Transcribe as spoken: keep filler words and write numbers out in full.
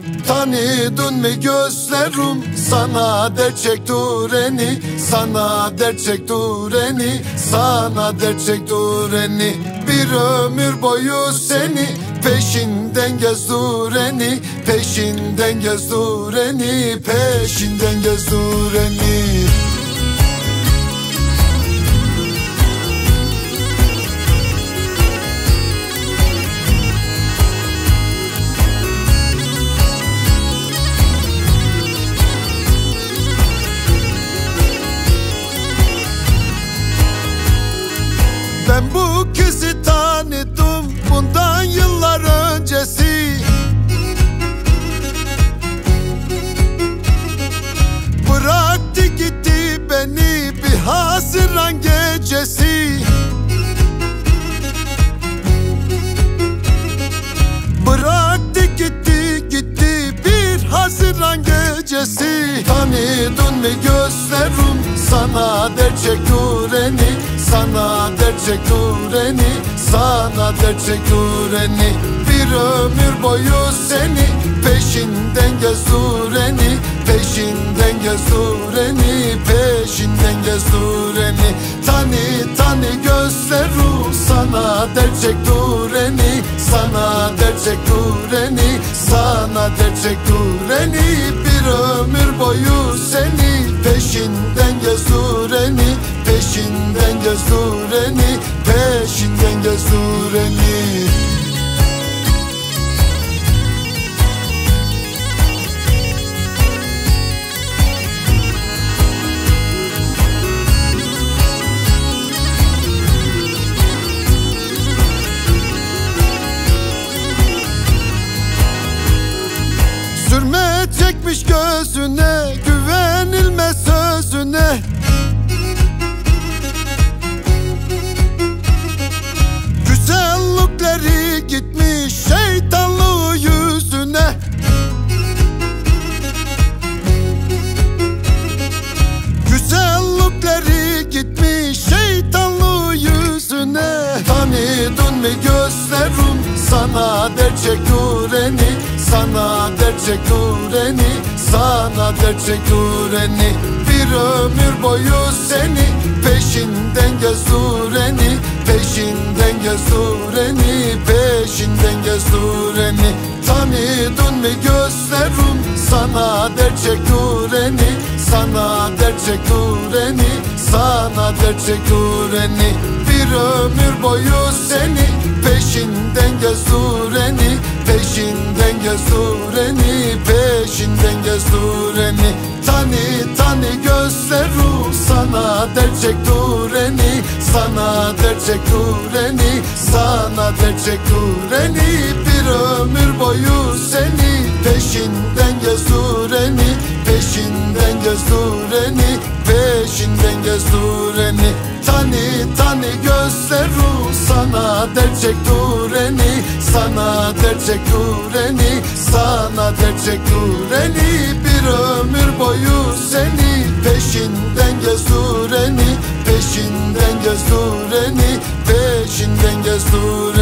Tanıdın mı gözlerim sana dert çektireni, sana dert çektireni, sana dert çektireni. Bir ömür boyu seni peşinden gezdireni, peşinden gezdireni, peşinden gezdireni. Ben bu kızı tanıdım bundan yıllar öncesi. Bıraktı gitti beni bir haziran gecesi. Bıraktı gitti gitti bir haziran gecesi. Tanıdın mı gözlerim sana dert çektireni, sana dert çektireni, sana dert çektireni. Bir ömür boyu seni peşinden gezdireni, peşinden gezdireni, peşinden gezdireni. Tanı tanı gözlerim sana dert çektireni, sana dert çektireni, sana dert çektireni. Bir ömür boyu seni peşinden gezdireni, peşinden gezdireni, peşinden gezdireni. Sürme çekmiş gözüne, güvenilmez sözüne. Güzellikleri gitmiş şeytanlığı yüzüne. Güzellikleri gitmiş şeytanlığı yüzüne. Tanıdın mı gözlerim sana dert çektireni, sana dert çektireni, sana dert çektireni. Bir ömür boyu seni peşinden gezdireni, peşinden gezdireni, peşinden gezdireni. Tanıdın mı gözlerim sana dert çektireni, sana dert çektireni, sana dert çektireni. Bir ömür boyu seni peşinden gezdireni, peşinden gezdireni, peşinden gezdireni. Tanı tanı gözlerim sana dert çektireni, sana dert çektireni, sana dert çektireni. Bir ömür boyu seni peşinden gezdireni, peşinden gezdireni, peşinden gezdireni. Tanı tanı gözlerim sana dert çektireni, sana dert çektireni, sana dert çektireni. Bir ömür boyu seni peşinden gezdireni, peşinden gezdireni, peşinden gezdireni.